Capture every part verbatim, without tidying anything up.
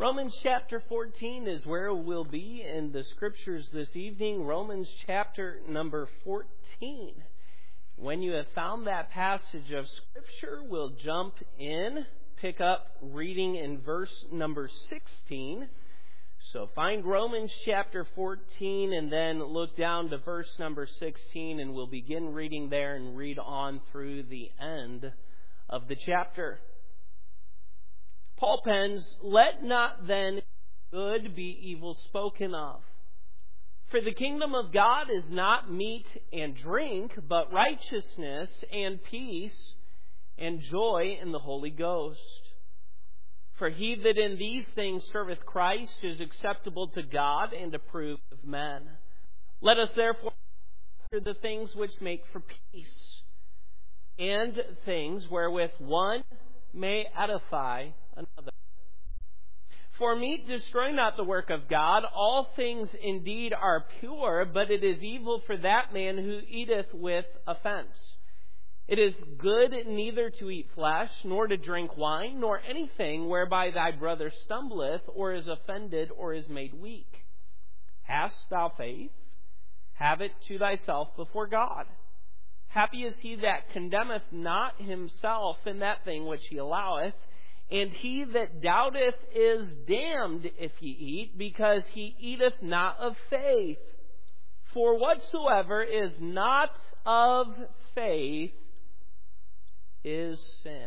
Romans chapter fourteen is where we'll be in the scriptures this evening. Romans chapter number fourteen. When you have found that passage of scripture, we'll jump in, pick up reading in verse number sixteen. So find Romans chapter fourteen and then look down to verse number sixteen, and we'll begin reading there and read on through the end of the chapter. Paul pens, "Let not then good be evil spoken of. For the kingdom of God is not meat and drink, but righteousness and peace and joy in the Holy Ghost. For he that in these things serveth Christ is acceptable to God and approved of men. Let us therefore after the things which make for peace, and things wherewith one may edify another. For meat destroy not the work of God. All things indeed are pure, but it is evil for that man who eateth with offense. It is good neither to eat flesh, nor to drink wine, nor anything whereby thy brother stumbleth, or is offended, or is made weak. Hast thou faith? Have it to thyself before God. Happy is he that condemneth not himself in that thing which he alloweth. And he that doubteth is damned if he eat, because he eateth not of faith. For whatsoever is not of faith is sin."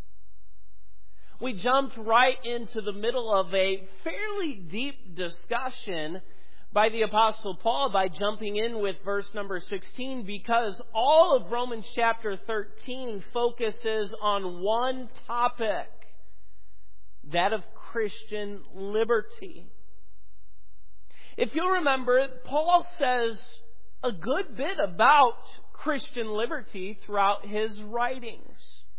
We jumped right into the middle of a fairly deep discussion by the Apostle Paul by jumping in with verse number sixteen, because all of Romans chapter thirteen focuses on one topic, that of Christian liberty. If you'll remember, Paul says a good bit about Christian liberty throughout his writings.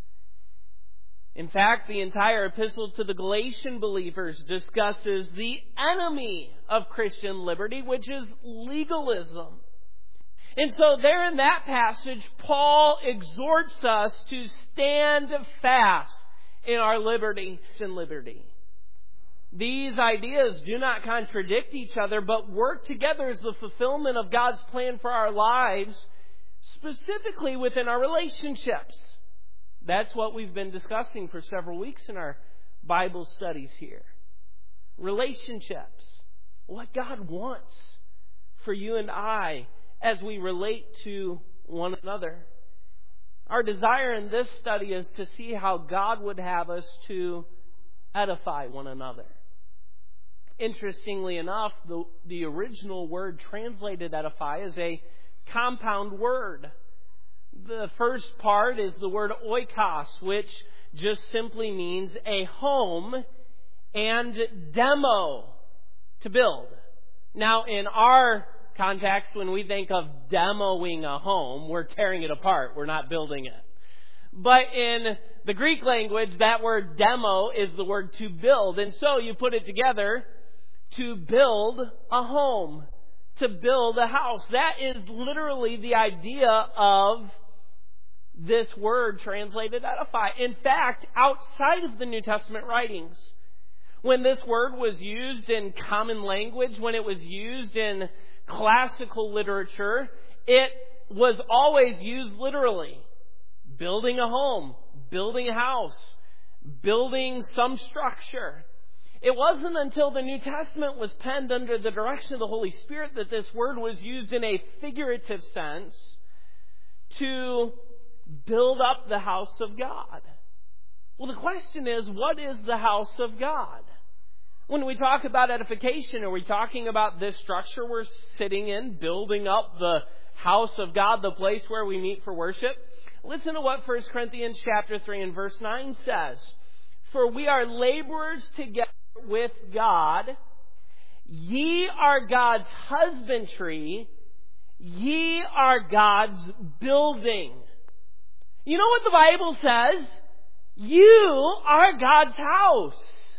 In fact, the entire epistle to the Galatian believers discusses the enemy of Christian liberty, which is legalism. And so there in that passage, Paul exhorts us to stand fast in our liberty and liberty. These ideas do not contradict each other, but work together as the fulfillment of God's plan for our lives, specifically within our relationships. That's what we've been discussing for several weeks in our Bible studies here. Relationships. What God wants for you and I as we relate to one another. Our desire in this study is to see how God would have us to edify one another. Interestingly enough, the, the original word translated edify is a compound word. The first part is the word oikos, which just simply means a home, and demo, to build. Now, in our context, when we think of demoing a home, we're tearing it apart. We're not building it. But in the Greek language, that word demo is the word to build. And so you put it together, to build a home, to build a house. That is literally the idea of this word translated edify. In fact, outside of the New Testament writings, when this word was used in common language, when it was used in classical literature, it was always used literally. Building a home, building a house, building some structure. It wasn't until the New Testament was penned under the direction of the Holy Spirit that this word was used in a figurative sense to build up the house of God. Well, the question is, what is the house of God? When we talk about edification, are we talking about this structure we're sitting in, building up the house of God, the place where we meet for worship? Listen to what First Corinthians chapter three and verse nine says. "For we are laborers together with God. Ye are God's husbandry. Ye are God's building." You know what the Bible says? You are God's house.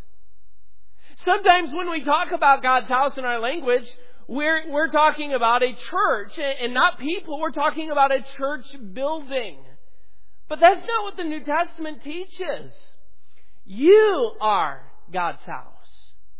Sometimes when we talk about God's house in our language, we're, we're talking about a church and not people. We're talking about a church building. But that's not what the New Testament teaches. You are God's house.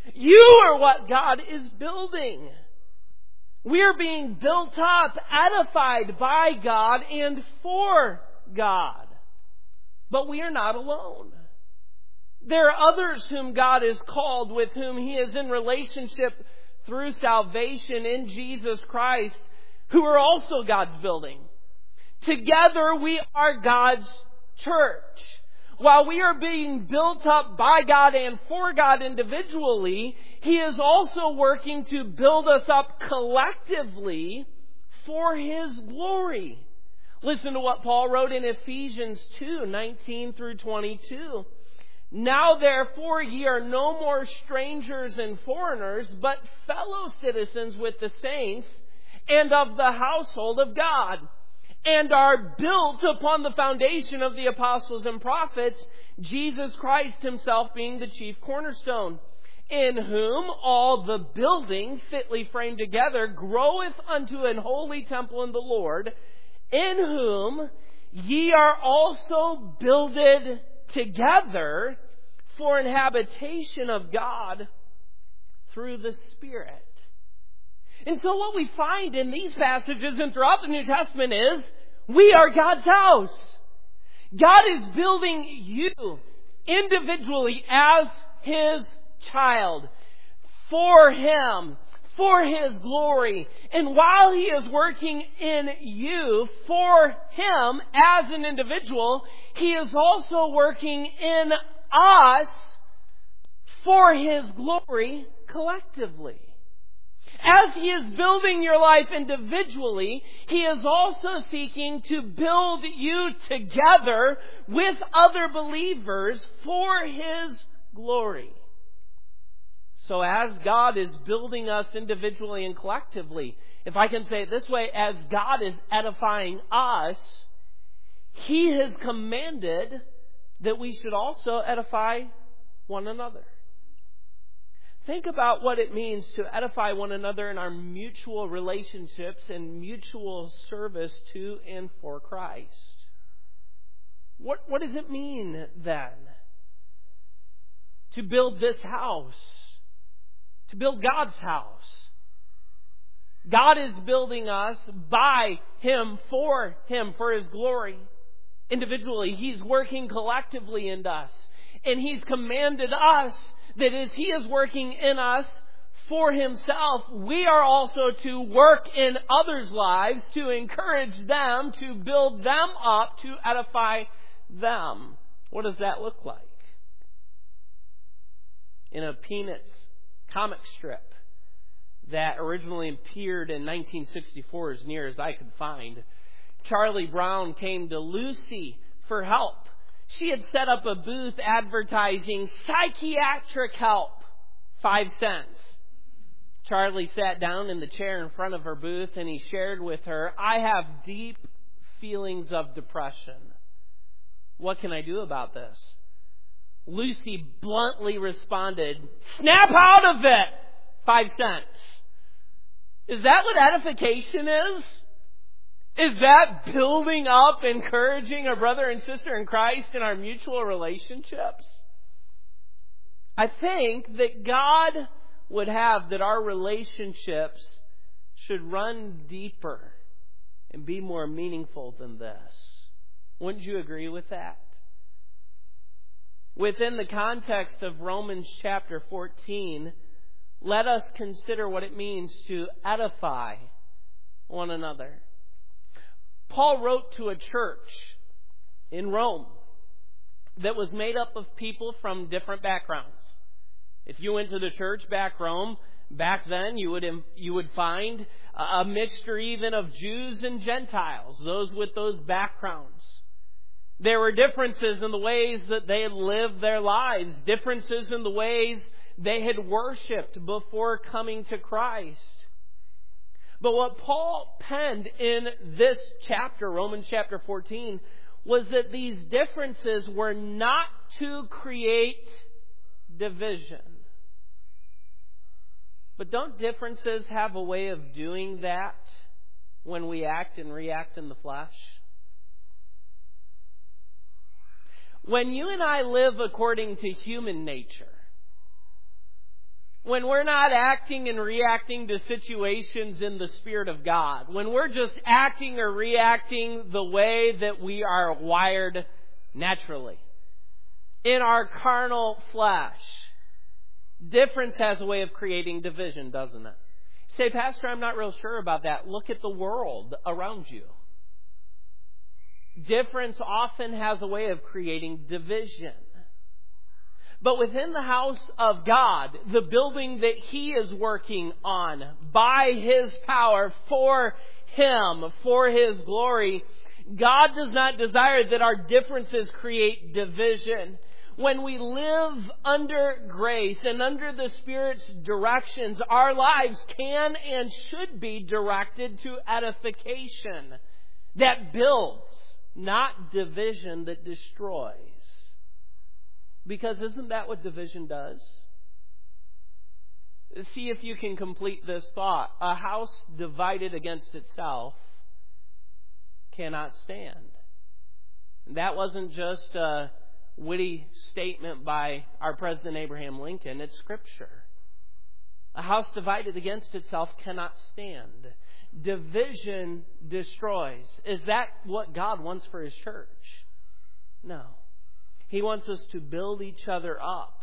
You are what God is building. We are being built up, edified by God and for God. But we are not alone. There are others whom God has called, with whom He is in relationship through salvation in Jesus Christ, who are also God's building. Together we are God's church. While we are being built up by God and for God individually, He is also working to build us up collectively for His glory. Listen to what Paul wrote in Ephesians two, nineteen through twenty-two. Now therefore ye are no more strangers and foreigners, but fellow citizens with the saints and of the household of God, and are built upon the foundation of the apostles and prophets, Jesus Christ Himself being the chief cornerstone, in whom all the building fitly framed together groweth unto an holy temple in the Lord, in whom ye are also builded together for an habitation of God through the Spirit. And so what we find in these passages and throughout the New Testament is, we are God's house. God is building you individually as His child, for Him, for His glory. And while He is working in you for Him as an individual, He is also working in us for His glory collectively. As He is building your life individually, He is also seeking to build you together with other believers for His glory. So as God is building us individually and collectively, if I can say it this way, as God is edifying us, He has commanded that we should also edify one another. Think about what it means to edify one another in our mutual relationships and mutual service to and for Christ. What, what does it mean then? To build this house. To build God's house. God is building us by Him, for Him, for His glory. Individually, He's working collectively in us. And He's commanded us that as He is working in us for Himself, we are also to work in others' lives, to encourage them, to build them up, to edify them. What does that look like? In a Peanuts comic strip that originally appeared in nineteen sixty-four, as near as I could find, Charlie Brown came to Lucy for help. She had set up a booth advertising psychiatric help, five cents. Charlie sat down in the chair in front of her booth and he shared with her, I have deep feelings of depression. What can I do about this? Lucy bluntly responded, snap out of it! Five cents. Is that what edification is? Is that building up, encouraging a brother and sister in Christ in our mutual relationships? I think that God would have that our relationships should run deeper and be more meaningful than this. Wouldn't you agree with that? Within the context of Romans chapter fourteen, let us consider what it means to edify one another. Paul wrote to a church in Rome that was made up of people from different backgrounds. If you went to the church back Rome, back then you would you would find a mixture even of Jews and Gentiles, those with those backgrounds. There were differences in the ways that they had lived their lives, differences in the ways they had worshipped before coming to Christ. But what Paul penned in this chapter, Romans chapter fourteen, was that these differences were not to create division. But don't differences have a way of doing that when we act and react in the flesh? When you and I live according to human nature, when we're not acting and reacting to situations in the Spirit of God, when we're just acting or reacting the way that we are wired naturally, in our carnal flesh, difference has a way of creating division, doesn't it? Say, Pastor, I'm not real sure about that. Look at the world around you. Difference often has a way of creating division. But within the house of God, the building that He is working on by His power, for Him, for His glory, God does not desire that our differences create division. When we live under grace and under the Spirit's directions, our lives can and should be directed to edification that builds, not division that destroys. Because isn't that what division does? See if you can complete this thought. A house divided against itself cannot stand. That wasn't just a witty statement by our President Abraham Lincoln. It's Scripture. A house divided against itself cannot stand. Division destroys. Is that what God wants for His church? No. He wants us to build each other up,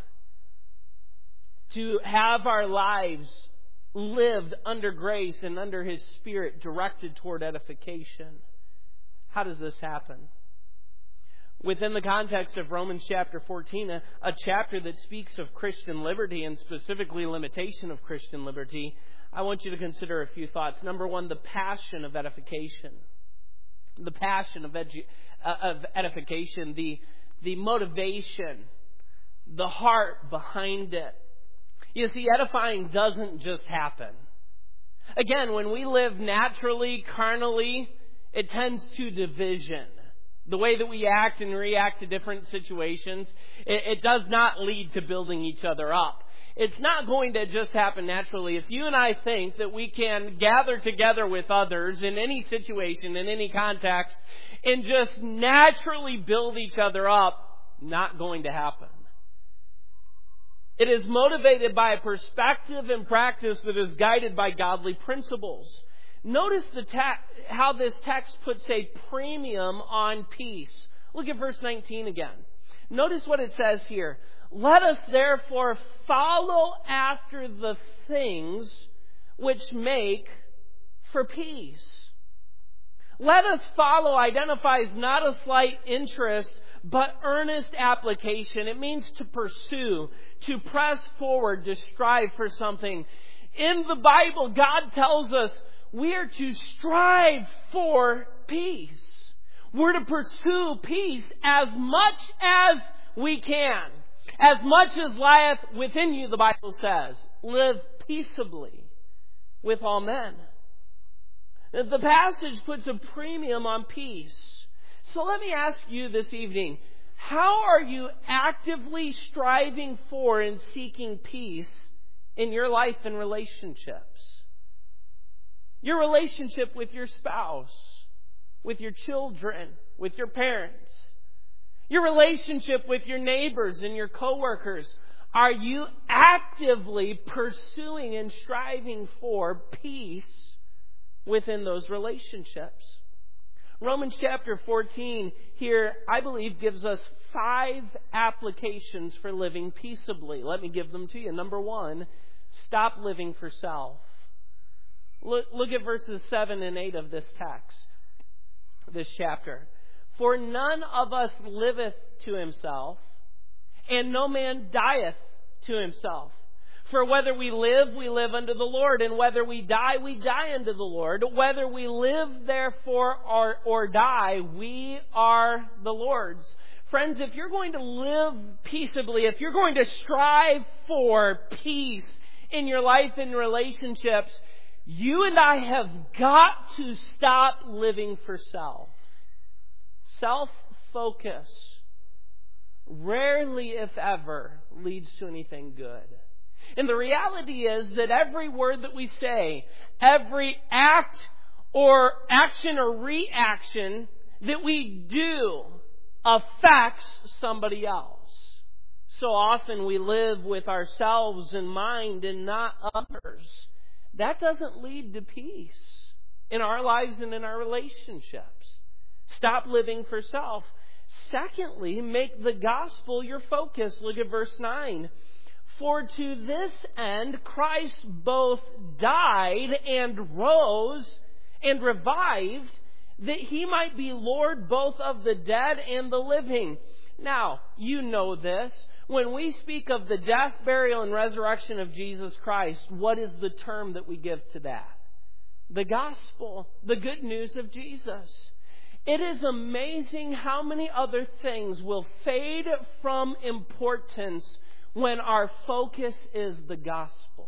to have our lives lived under grace and under His Spirit directed toward edification. How does this happen? Within the context of Romans chapter fourteen, a, a chapter that speaks of Christian liberty and specifically limitation of Christian liberty, I want you to consider a few thoughts. Number one, the passion of edification. The passion of, edu- uh, of edification, the The motivation, the heart behind it. You see, edifying doesn't just happen. Again, when we live naturally, carnally, it tends to division. The way that we act and react to different situations, it, it does not lead to building each other up. It's not going to just happen naturally. If you and I think that we can gather together with others in any situation, in any context, and just naturally build each other up, not going to happen. It is motivated by a perspective and practice that is guided by godly principles. Notice the te- how this text puts a premium on peace. Look at verse nineteen again. Notice what it says here. Let us therefore follow after the things which make for peace. Let us follow identifies not a slight interest, but earnest application. It means to pursue, to press forward, to strive for something. In the Bible, God tells us we are to strive for peace. We're to pursue peace as much as we can. As much as lieth within you, the Bible says. Live peaceably with all men. The passage puts a premium on peace. So let me ask you this evening, how are you actively striving for and seeking peace in your life and relationships? Your relationship with your spouse, with your children, with your parents, your relationship with your neighbors and your coworkers. Are you actively pursuing and striving for peace within those relationships? Romans chapter fourteen here, I believe, gives us five applications for living peaceably. Let me give them to you. Number one, stop living for self. Look, look at verses seven and eight of this text, this chapter. For none of us liveth to himself, and no man dieth to himself. For whether we live, we live unto the Lord, and whether we die, we die unto the Lord. Whether we live, therefore, or, or die, we are the Lord's. Friends, if you're going to live peaceably, if you're going to strive for peace in your life and relationships, you and I have got to stop living for self. Self-focus rarely, if ever, leads to anything good. And the reality is that every word that we say, every act or action or reaction that we do affects somebody else. So often we live with ourselves in mind and not others. That doesn't lead to peace in our lives and in our relationships. Stop living for self. Secondly, make the gospel your focus. Look at verse nine. For to this end Christ both died and rose and revived, that He might be Lord both of the dead and the living. Now, you know this. When we speak of the death, burial, and resurrection of Jesus Christ, what is the term that we give to that? The gospel, the good news of Jesus. It is amazing how many other things will fade from importance when our focus is the gospel.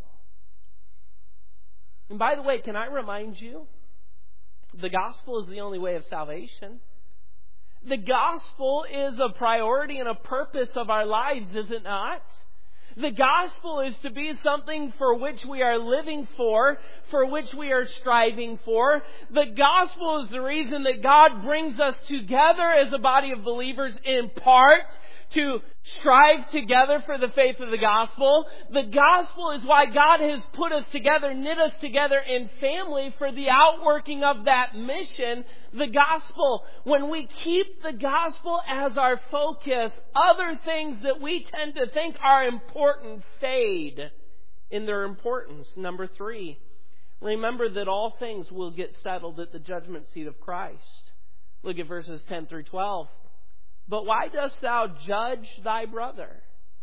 And by the way, can I remind you, the gospel is the only way of salvation. The gospel is a priority and a purpose of our lives, is it not? The gospel is to be something for which we are living for, for which we are striving for. The gospel is the reason that God brings us together as a body of believers in part to strive together for the faith of the gospel. The gospel is why God has put us together, knit us together in family for the outworking of that mission. The gospel. When we keep the gospel as our focus, other things that we tend to think are important fade in their importance. Number three, remember that all things will get settled at the judgment seat of Christ. Look at verses ten through twelve. But why dost thou judge thy brother?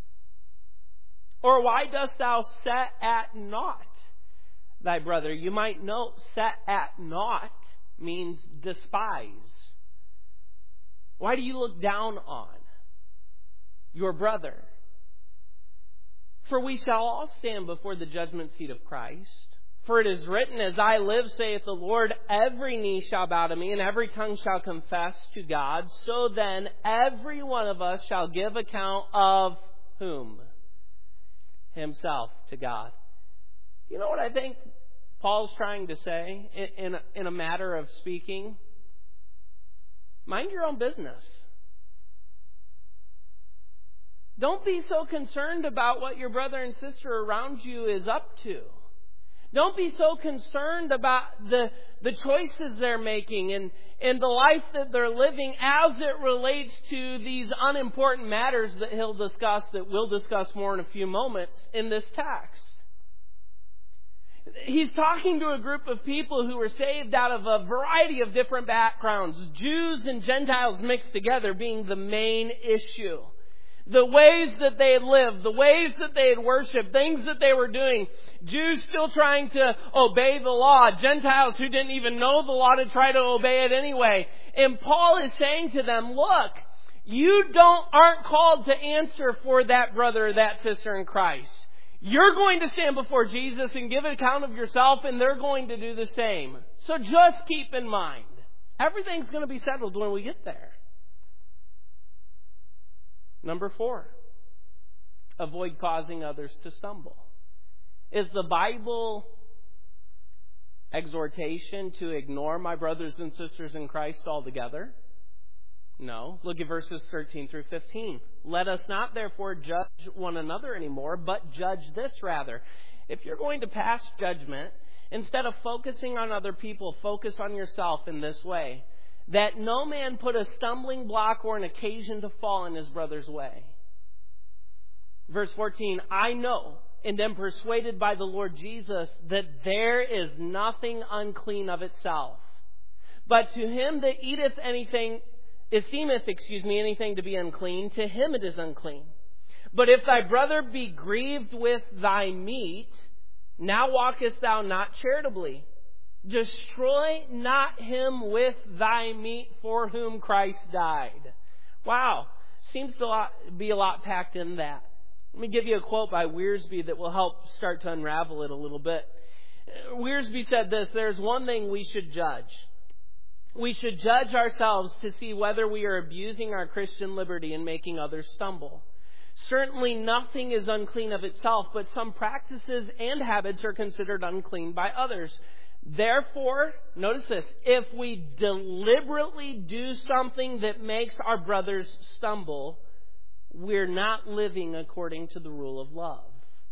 Or why dost thou set at naught thy brother? You might note, set at naught means despise. Why do you look down on your brother? For we shall all stand before the judgment seat of Christ. For it is written, as I live, saith the Lord, every knee shall bow to me, and every tongue shall confess to God. So then, every one of us shall give account of whom? Himself to God. You know what I think Paul's trying to say in, in, a, in a matter of speaking? Mind your own business. Don't be so concerned about what your brother and sister around you is up to. Don't be so concerned about the, the choices they're making and, and the life that they're living as it relates to these unimportant matters that he'll discuss, that we'll discuss more in a few moments in this text. He's talking to a group of people who were saved out of a variety of different backgrounds, Jews and Gentiles mixed together being the main issue. The ways that they had lived, the ways that they had worshipped, things that they were doing. Jews still trying to obey the law. Gentiles who didn't even know the law to try to obey it anyway. And Paul is saying to them, look, you don't aren't called to answer for that brother or that sister in Christ. You're going to stand before Jesus and give an account of yourself, and they're going to do the same. So just keep in mind, everything's going to be settled when we get there. Number four, avoid causing others to stumble. Is the Bible exhortation to ignore my brothers and sisters in Christ altogether? No. Look at verses thirteen through fifteen. Let us not therefore judge one another anymore, but judge this rather. If you're going to pass judgment, instead of focusing on other people, focus on yourself in this way. That no man put a stumbling block or an occasion to fall in his brother's way. Verse fourteen, I know and am persuaded by the Lord Jesus that there is nothing unclean of itself. But to him that eateth anything, esteemeth, excuse me, anything to be unclean, to him it is unclean. But if thy brother be grieved with thy meat, now walkest thou not charitably. Destroy not him with thy meat for whom Christ died. Wow. Seems to be a lot packed in that. Let me give you a quote by Wiersbe that will help start to unravel it a little bit. Wiersbe said this, there's one thing we should judge. We should judge ourselves to see whether we are abusing our Christian liberty and making others stumble. Certainly nothing is unclean of itself, but some practices and habits are considered unclean by others. Therefore, notice this, if we deliberately do something that makes our brothers stumble, we're not living according to the rule of love.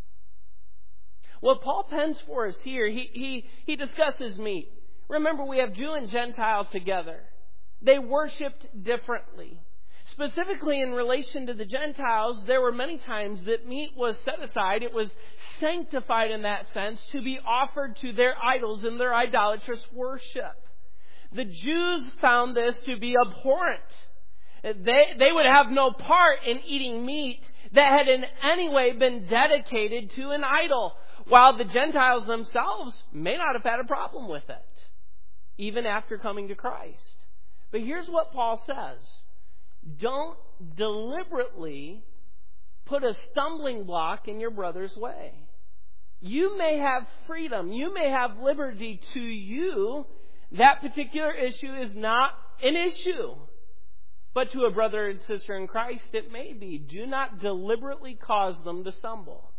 What Paul pens for us here, he, he, he discusses meat. Remember, we have Jew and Gentile together. They worshipped differently. Specifically in relation to the Gentiles, there were many times that meat was set aside. It was sanctified in that sense to be offered to their idols in their idolatrous worship. The Jews found this to be abhorrent. They, they would have no part in eating meat that had in any way been dedicated to an idol, while the Gentiles themselves may not have had a problem with it, even after coming to Christ. But here's what Paul says. Don't deliberately put a stumbling block in your brother's way. You may have freedom. You may have liberty. To you, that particular issue is not an issue. But to a brother and sister in Christ, it may be. Do not deliberately cause them to stumble.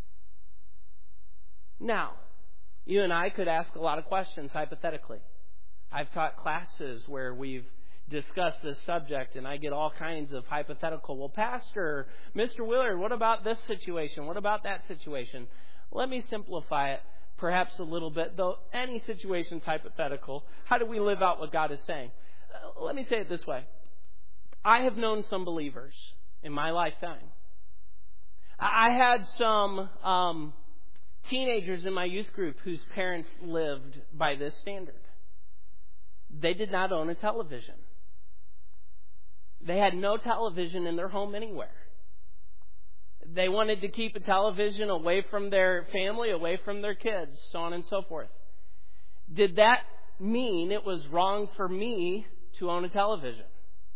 Now, you and I could ask a lot of questions hypothetically. I've taught classes where we've discussed this subject, and I get all kinds of hypothetical. Well, Pastor, Mister Willard, what about this situation? What about that situation? Let me simplify it perhaps a little bit, though any situation is hypothetical. How do we live out what God is saying? Uh, let me say it this way. I have known some believers in my lifetime. I had some um, teenagers in my youth group whose parents lived by this standard. They did not own a television. They had no television in their home anywhere. They wanted to keep a television away from their family, away from their kids, so on and so forth. Did that mean it was wrong for me to own a television?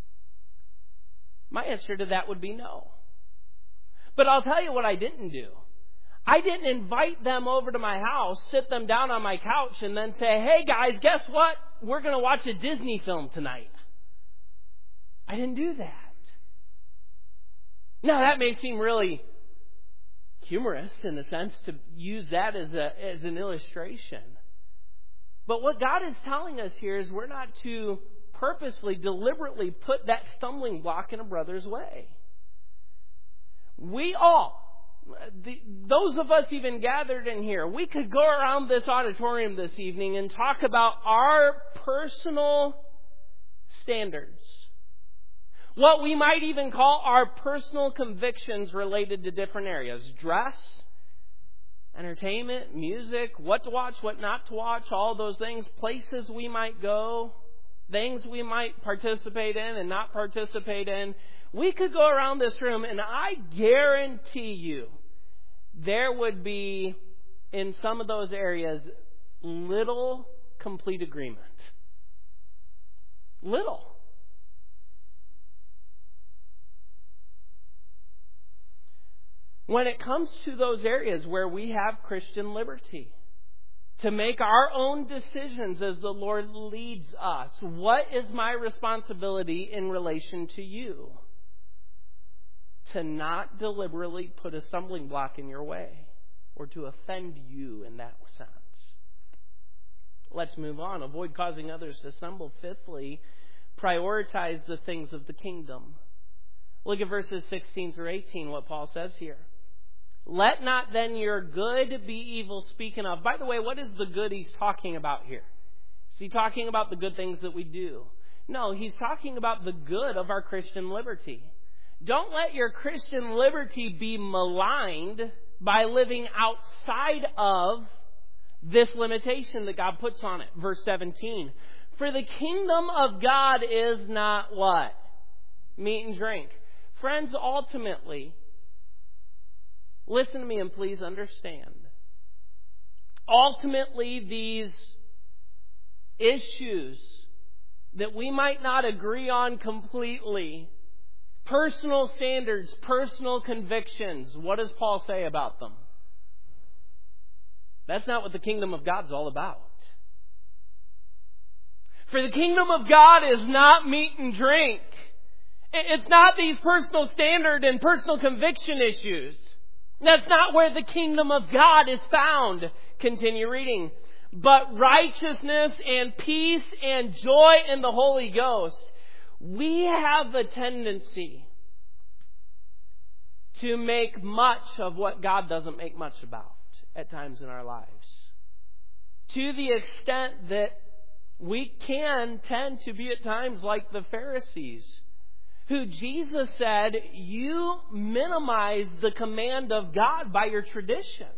My answer to that would be no. But I'll tell you what I didn't do. I didn't invite them over to my house, sit them down on my couch, and then say, hey guys, guess what? We're going to watch a Disney film tonight. I didn't do that. Now, that may seem really humorous in a sense to use that as a as an illustration. But what God is telling us here is we're not to purposely, deliberately put that stumbling block in a brother's way. We all, the, those of us even gathered in here, we could go around this auditorium this evening and talk about our personal standards. What we might even call our personal convictions related to different areas. Dress, entertainment, music, what to watch, what not to watch, all those things, places we might go, things we might participate in and not participate in. We could go around this room and I guarantee you there would be, in some of those areas, little complete agreement. Little. When it comes to those areas where we have Christian liberty, to make our own decisions as the Lord leads us, what is my responsibility in relation to you? To not deliberately put a stumbling block in your way or to offend you in that sense. Let's move on. Avoid causing others to stumble. Fifthly, prioritize the things of the kingdom. Look at verses sixteen through eighteen, what Paul says here. Let not then your good be evil speaking of. By the way, what is the good he's talking about here? Is he talking about the good things that we do? No, he's talking about the good of our Christian liberty. Don't let your Christian liberty be maligned by living outside of this limitation that God puts on it. Verse seventeen. For the kingdom of God is not what? Meat and drink. Friends, ultimately, listen to me and please understand. Ultimately, these issues that we might not agree on completely, personal standards, personal convictions, what does Paul say about them? That's not what the kingdom of God is all about. For the kingdom of God is not meat and drink. It's not these personal standard and personal conviction issues. That's not where the kingdom of God is found. Continue reading. But righteousness and peace and joy in the Holy Ghost. We have a tendency to make much of what God doesn't make much about at times in our lives. To the extent that we can tend to be at times like the Pharisees, who Jesus said, you minimize the command of God by your traditions.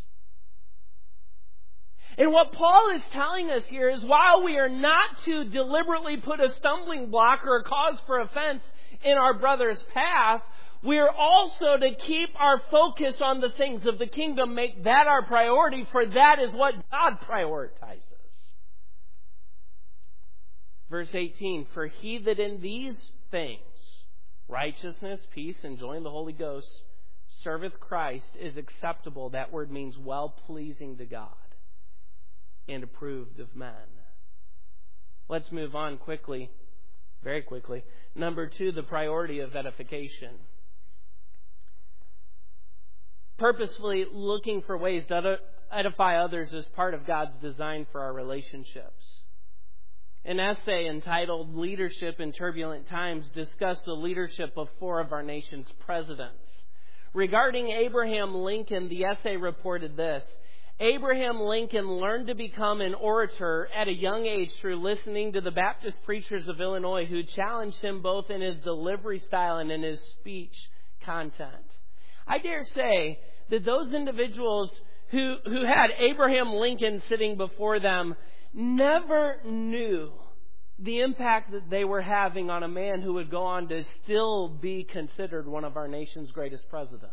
And what Paul is telling us here is, while we are not to deliberately put a stumbling block or a cause for offense in our brother's path, we are also to keep our focus on the things of the kingdom, make that our priority, for that is what God prioritizes. Verse eighteen, for he that in these things, righteousness, peace, and joy in the Holy Ghost, serveth Christ, is acceptable. That word means well-pleasing to God and approved of men. Let's move on quickly, very quickly. Number two, the priority of edification. Purposefully looking for ways to edify others is part of God's design for our relationships. An essay entitled Leadership in Turbulent Times discussed the leadership of four of our nation's presidents. Regarding Abraham Lincoln, the essay reported this: Abraham Lincoln learned to become an orator at a young age through listening to the Baptist preachers of Illinois, who challenged him both in his delivery style and in his speech content. I dare say that those individuals who, who had Abraham Lincoln sitting before them never knew the impact that they were having on a man who would go on to still be considered one of our nation's greatest presidents.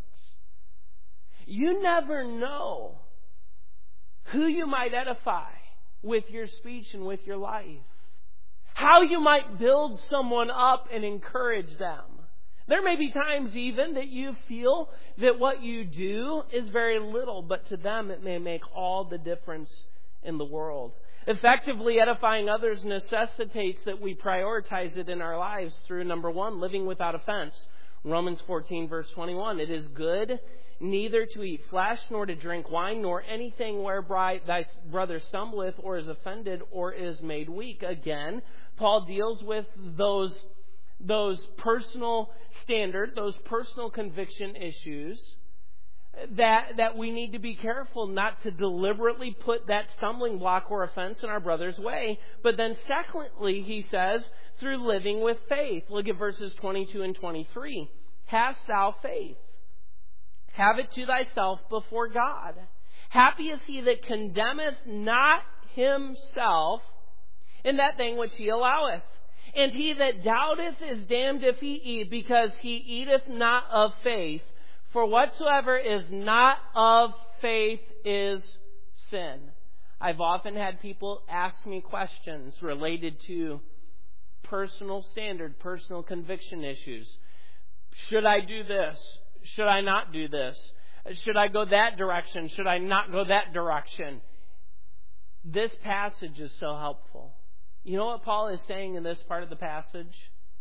You never know who you might edify with your speech and with your life. How you might build someone up and encourage them. There may be times even that you feel that what you do is very little, but to them it may make all the difference in the world. Effectively edifying others necessitates that we prioritize it in our lives through, number one, living without offense. Romans fourteen, verse twenty-one. It is good neither to eat flesh, nor to drink wine, nor anything whereby thy brother stumbleth, or is offended, or is made weak. Again, Paul deals with those, those personal standard, those personal conviction issues that, that we need to be careful not to deliberately put that stumbling block or offense in our brother's way. But then secondly, he says, through living with faith. Look at verses twenty-two and twenty-three. Hast thou faith? Have it to thyself before God. Happy is he that condemneth not himself in that thing which he alloweth. And he that doubteth is damned if he eat, because he eateth not of faith. For whatsoever is not of faith is sin. I've often had people ask me questions related to personal standard, personal conviction issues. Should I do this? Should I not do this? Should I go that direction? Should I not go that direction? This passage is so helpful. You know what Paul is saying in this part of the passage?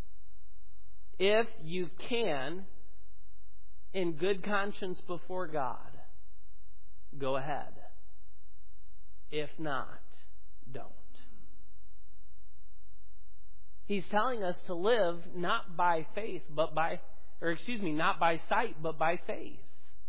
If you can, in good conscience before God, go ahead. If not, don't. He's telling us to live not by faith, but by Or excuse me, not by sight, but by faith.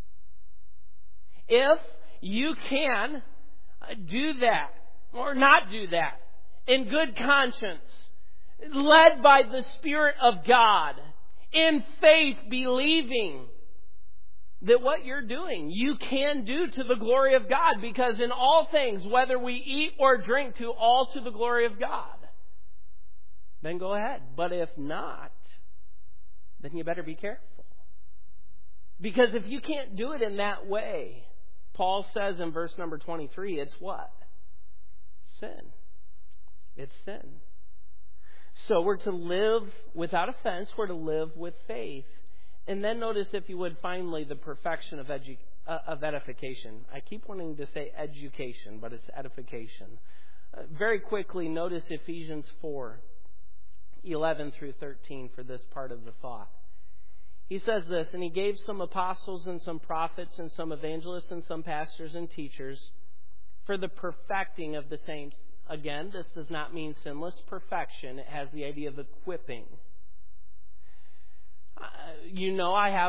If you can do that, or not do that, in good conscience, led by the Spirit of God, in faith, believing that what you're doing, you can do to the glory of God, because in all things, whether we eat or drink, to all to the glory of God, then go ahead. But if not, then you better be careful. Because if you can't do it in that way, Paul says in verse number twenty-three, it's what? Sin. It's sin. So we're to live without offense. We're to live with faith. And then notice, if you would, finally, the perfection of, edu- uh, of edification. I keep wanting to say education, but it's edification. Uh, very quickly, notice Ephesians four. eleven through thirteen for this part of the thought. He says this, and he gave some apostles and some prophets and some evangelists and some pastors and teachers for the perfecting of the saints. Again, this does not mean sinless perfection. It has the idea of equipping. Uh, you know, I have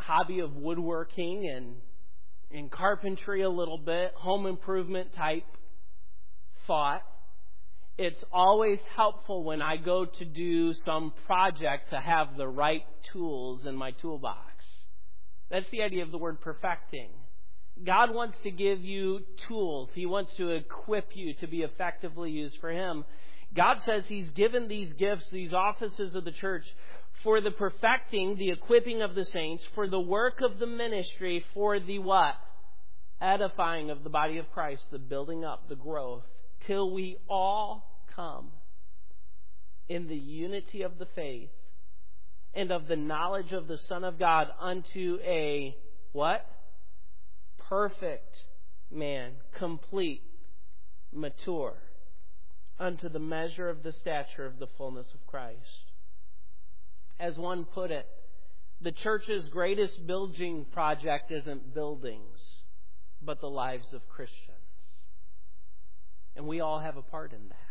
hobby of woodworking and, and carpentry a little bit, home improvement type thought, it's always helpful when I go to do some project to have the right tools in my toolbox. That's the idea of the word perfecting. God wants to give you tools. He wants to equip you to be effectively used for Him. God says He's given these gifts, these offices of the church, for the perfecting, the equipping of the saints, for the work of the ministry, for the what? Edifying of the body of Christ, the building up, the growth, till we all come in the unity of the faith and of the knowledge of the Son of God unto a what? Perfect man, complete, mature, unto the measure of the stature of the fullness of Christ. As one put it, the church's greatest building project isn't buildings, but the lives of Christians. And we all have a part in that.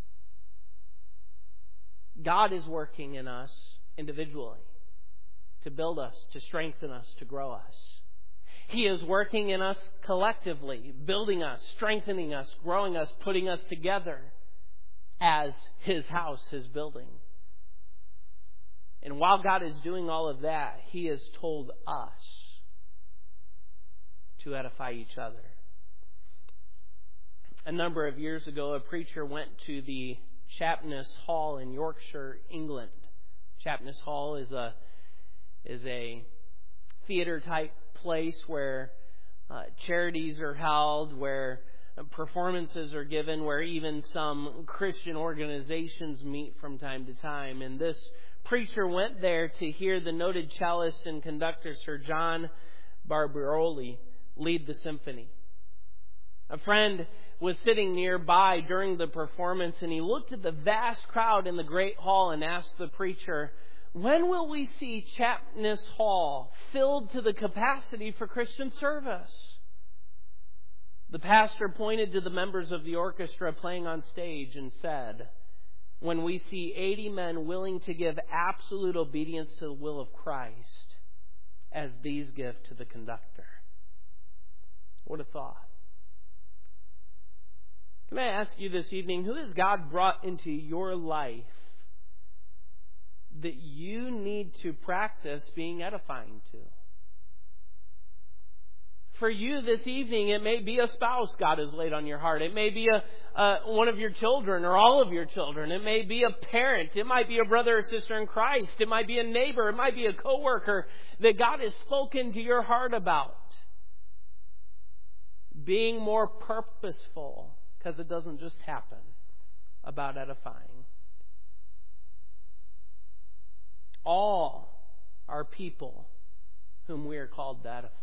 God is working in us individually to build us, to strengthen us, to grow us. He is working in us collectively, building us, strengthening us, growing us, putting us together as His house, His building. And while God is doing all of that, He has told us to edify each other. A number of years ago, a preacher went to the Chapness Hall in Yorkshire, England. Chapness Hall is a is a theater type place where uh, charities are held, where performances are given, where even some Christian organizations meet from time to time. And this preacher went there to hear the noted cellist and conductor Sir John Barbirolli lead the symphony. A friend was sitting nearby during the performance, and he looked at the vast crowd in the great hall and asked the preacher, "When will we see Chapness Hall filled to the capacity for Christian service?" The pastor pointed to the members of the orchestra playing on stage and said, "When we see eighty men willing to give absolute obedience to the will of Christ, as these give to the conductor." What a thought. Can I ask you this evening, who has God brought into your life that you need to practice being edifying to? For you this evening, it may be a spouse God has laid on your heart. It may be a uh, one of your children or all of your children. It may be a parent. It might be a brother or sister in Christ. It might be a neighbor. It might be a coworker that God has spoken to your heart about. Being more purposeful, because it doesn't just happen, about edifying. All are people whom we are called to edify.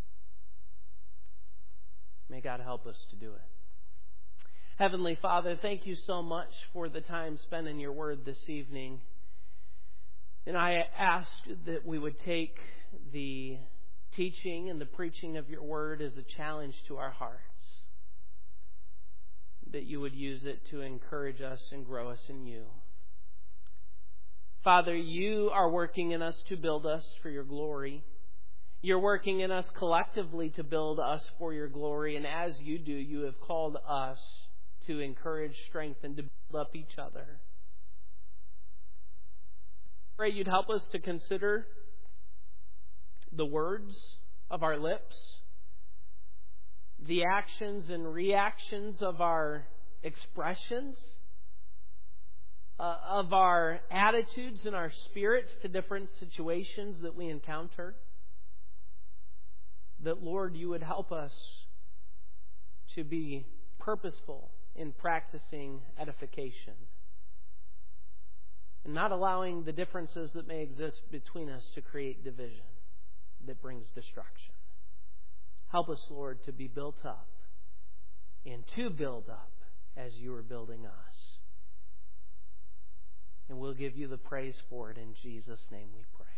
May God help us to do it. Heavenly Father, thank you so much for the time spent in your word this evening. And I ask that we would take the teaching and the preaching of your word as a challenge to our hearts. That you would use it to encourage us and grow us in you. Father, you are working in us to build us for your glory. You're working in us collectively to build us for your glory. And as you do, you have called us to encourage, strengthen, to build up each other. I pray you'd help us to consider the words of our lips, the actions and reactions of our expressions, uh, of our attitudes and our spirits to different situations that we encounter. That, Lord, you would help us to be purposeful in practicing edification and not allowing the differences that may exist between us to create division that brings destruction. Help us, Lord, to be built up and to build up as you are building us. And we'll give you the praise for it. In Jesus' name we pray.